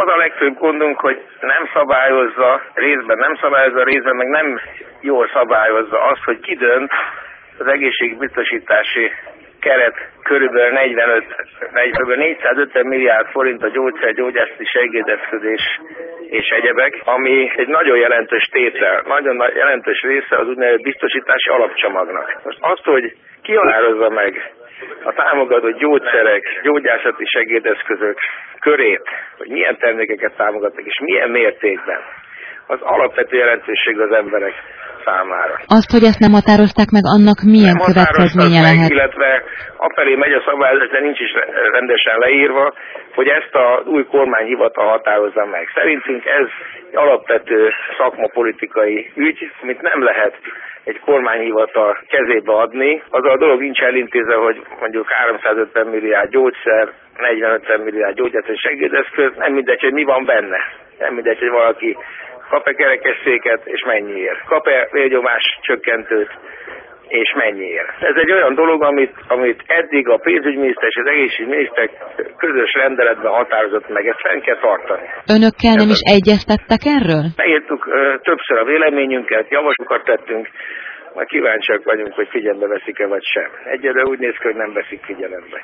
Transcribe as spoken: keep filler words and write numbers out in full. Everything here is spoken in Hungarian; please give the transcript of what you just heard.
Az a legfőbb gondunk, hogy nem szabályozza, részben nem szabályozza, részben meg nem jól szabályozza azt, hogy ki dönt az egészségbiztosítási keret körülbelül negyvenöt, négyszázötven milliárd forint a gyógyszer, gyógyászati segédeszközés és egyebek, ami egy nagyon jelentős tétel, nagyon jelentős része az úgynevezett biztosítási alapcsomagnak. Most azt, hogy ki határozza meg a támogatott gyógyszerek, gyógyászati segédeszközök körét, hogy milyen termékeket támogatnak és milyen mértékben, az alapvető jelentőség az emberek számára. Azt, hogy ezt nem határozták meg, annak milyen nem következménye meg, lehet? Illetve afelé megy a szabályozás, de nincs is rendesen leírva, hogy ezt az új kormányhivatal határozza meg. Szerintünk ez egy alapvető szakmapolitikai ügy, amit nem lehet egy kormányhivatal kezébe adni. Az a dolog nincs elintézve, hogy mondjuk háromszázötven milliárd gyógyszer, negyven-ötven milliárd gyógyászati segédeszköz, nem mindegy, hogy mi van benne. Nem mindegy, hogy valaki kap-e kerekesszéket, és mennyiért. Kap-e vérnyomás csökkentőt, és mennyiért. Ez egy olyan dolog, amit, amit eddig a pénzügyminiszter és az egészségügyminiszter közös rendeletben határozott meg, ezt fenn kell tartani. Önökkel nem is egyeztettek erről? Megírtuk ö, többször a véleményünket, javaslatokat tettünk, majd kíváncsiak vagyunk, hogy figyelembe veszik-e vagy sem. Egyelőre úgy néz ki, hogy nem veszik figyelembe.